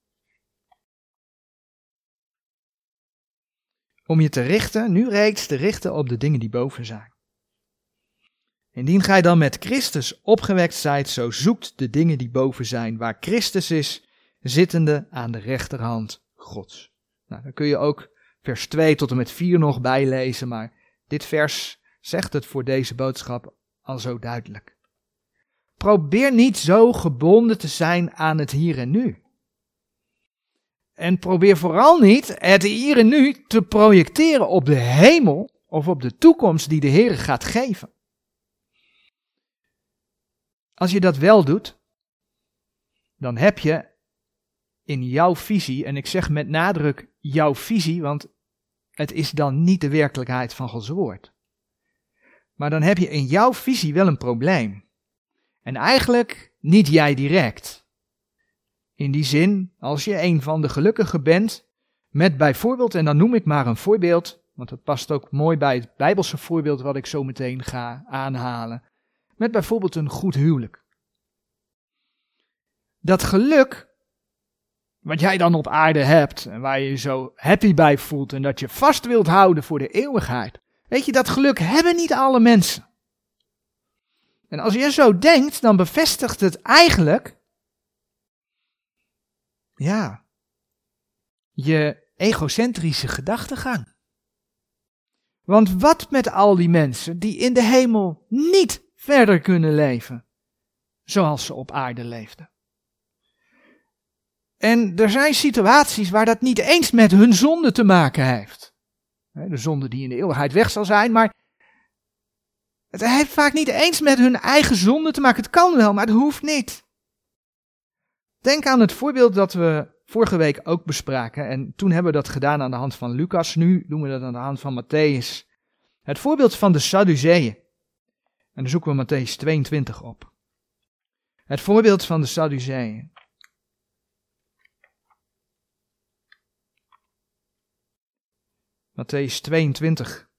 Speaker 1: Om je te richten, nu reeds te richten op de dingen die boven zijn. Indien gij dan met Christus opgewekt zijt, zo zoekt de dingen die boven zijn, waar Christus is, zittende aan de rechterhand Gods. Nou, dan kun je ook vers 2 tot en met 4 nog bijlezen, maar dit vers zegt het voor deze boodschap al zo duidelijk. Probeer niet zo gebonden te zijn aan het hier en nu. En probeer vooral niet het hier en nu te projecteren op de hemel of op de toekomst die de Heer gaat geven. Als je dat wel doet, dan heb je in jouw visie, en ik zeg met nadruk jouw visie, want het is dan niet de werkelijkheid van Gods woord. Maar dan heb je in jouw visie wel een probleem. En eigenlijk niet jij direct. In die zin, als je een van de gelukkigen bent, met bijvoorbeeld, en dan noem ik maar een voorbeeld, want dat past ook mooi bij het Bijbelse voorbeeld wat ik zo meteen ga aanhalen, met bijvoorbeeld een goed huwelijk. Dat geluk, wat jij dan op aarde hebt, en waar je je zo happy bij voelt, en dat je vast wilt houden voor de eeuwigheid, weet je, dat geluk hebben niet alle mensen. En als je zo denkt, dan bevestigt het eigenlijk, je egocentrische gedachtegang. Want wat met al die mensen die in de hemel niet verder kunnen leven, zoals ze op aarde leefden? En er zijn situaties waar dat niet eens met hun zonde te maken heeft. De zonde die in de eeuwigheid weg zal zijn, maar het heeft vaak niet eens met hun eigen zonde te maken. Het kan wel, maar het hoeft niet. Denk aan het voorbeeld dat we vorige week ook bespraken. En toen hebben we dat gedaan aan de hand van Lucas. Nu doen we dat aan de hand van Matthäus. Het voorbeeld van de Sadduceeën. En dan zoeken we Matthäus 22 op. Het voorbeeld van de Sadduceeën. Matthäus 22.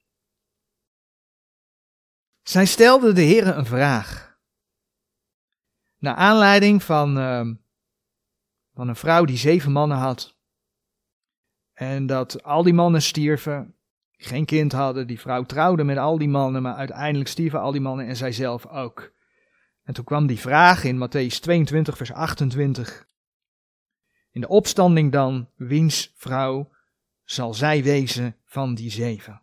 Speaker 1: Zij stelden de Heere een vraag. Naar aanleiding van een vrouw die 7 mannen had. En dat al die mannen stierven, geen kind hadden. Die vrouw trouwde met al die mannen, maar uiteindelijk stierven al die mannen en zij zelf ook. En toen kwam die vraag in Matthäus 22 vers 28. In de opstanding dan, wiens vrouw zal zij wezen van die 7?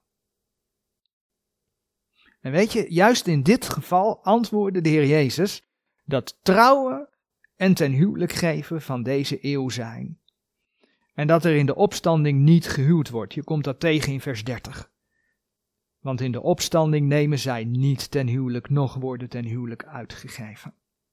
Speaker 1: En weet je, juist in dit geval antwoordde de Heer Jezus dat trouwen en ten huwelijk geven van deze eeuw zijn. En dat er in de opstanding niet gehuwd wordt. Je komt dat tegen in vers 30. Want in de opstanding nemen zij niet ten huwelijk, noch worden ten huwelijk uitgegeven.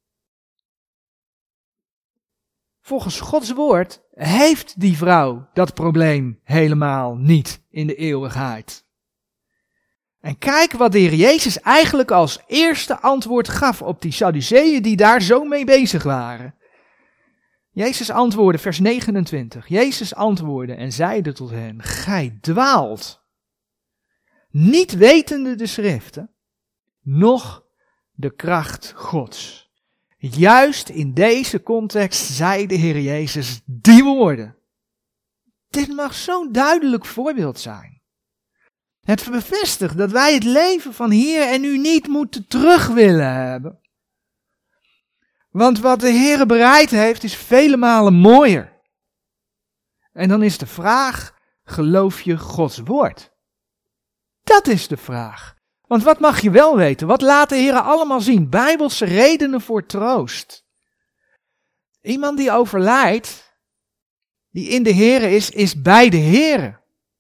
Speaker 1: Volgens Gods woord heeft die vrouw dat probleem helemaal niet in de eeuwigheid. En kijk wat de Heer Jezus eigenlijk als eerste antwoord gaf op die Sadduceeën die daar zo mee bezig waren. Jezus antwoordde, vers 29. Jezus antwoordde en zeide tot hen, gij dwaalt. Niet wetende de schriften, noch de kracht Gods. Juist in deze context zei de Heer Jezus die woorden. Dit mag zo'n duidelijk voorbeeld zijn. Het bevestigt dat wij het leven van hier en nu niet moeten terug willen hebben. Want wat de Heer bereid heeft is vele malen mooier. En dan is de vraag, geloof je Gods woord? Dat is de vraag. Want wat mag je wel weten? Wat laat de Heer allemaal zien? Bijbelse redenen voor troost. Iemand die overlijdt, die in de Heer is bij de Heer.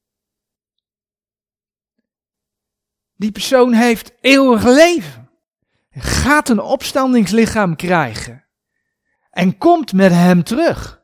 Speaker 1: Die persoon heeft eeuwig leven. Gaat een opstandingslichaam krijgen. En komt met hem terug.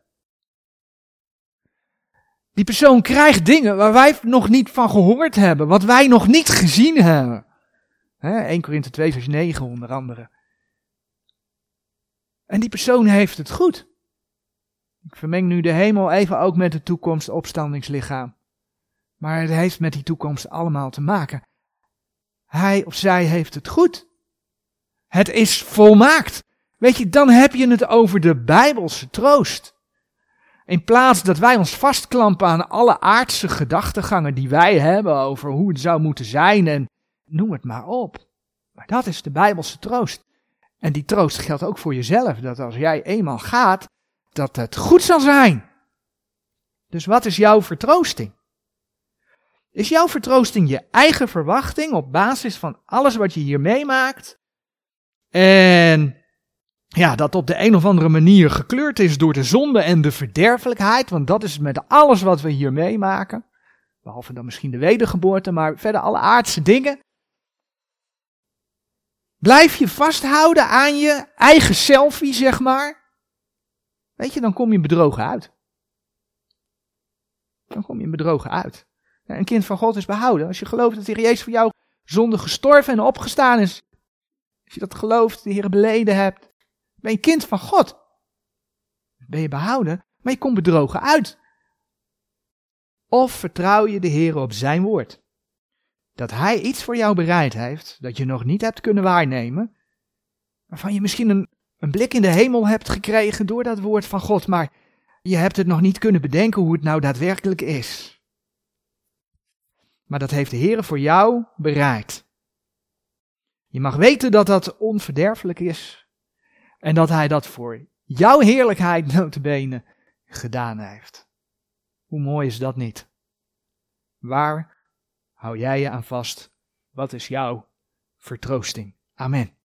Speaker 1: Die persoon krijgt dingen waar wij nog niet van gehoord hebben. Wat wij nog niet gezien hebben. 1 Korinthe 2 vers 9 onder andere. En die persoon heeft het goed. Ik vermeng nu de hemel even ook met de toekomst opstandingslichaam. Maar het heeft met die toekomst allemaal te maken. Hij of zij heeft het goed. Het is volmaakt. Weet je, dan heb je het over de Bijbelse troost. In plaats dat wij ons vastklampen aan alle aardse gedachtegangen die wij hebben over hoe het zou moeten zijn en noem het maar op. Maar dat is de Bijbelse troost. En die troost geldt ook voor jezelf, dat als jij eenmaal gaat, dat het goed zal zijn. Dus wat is jouw vertroosting? Is jouw vertroosting je eigen verwachting op basis van alles wat je hier meemaakt? En ja, dat op de een of andere manier gekleurd is door de zonde en de verderfelijkheid, want dat is met alles wat we hier meemaken. Behalve dan misschien de wedergeboorte, maar verder alle aardse dingen. Blijf je vasthouden aan je eigen selfie, zeg maar. Weet je, dan kom je bedrogen uit. Dan kom je bedrogen uit. Een kind van God is behouden. Als je gelooft dat de Heer Jezus voor jou zonde gestorven en opgestaan is. Als je dat gelooft, de Heer beleden hebt. Ben je kind van God. Ben je behouden, maar je komt bedrogen uit. Of vertrouw je de Heer op zijn woord. Dat hij iets voor jou bereid heeft, dat je nog niet hebt kunnen waarnemen. Waarvan je misschien een blik in de hemel hebt gekregen door dat woord van God. Maar je hebt het nog niet kunnen bedenken hoe het nou daadwerkelijk is. Maar dat heeft de Heer voor jou bereid. Je mag weten dat dat onverderfelijk is. En dat hij dat voor jouw heerlijkheid nota bene gedaan heeft. Hoe mooi is dat niet? Waar hou jij je aan vast? Wat is jouw vertroosting? Amen.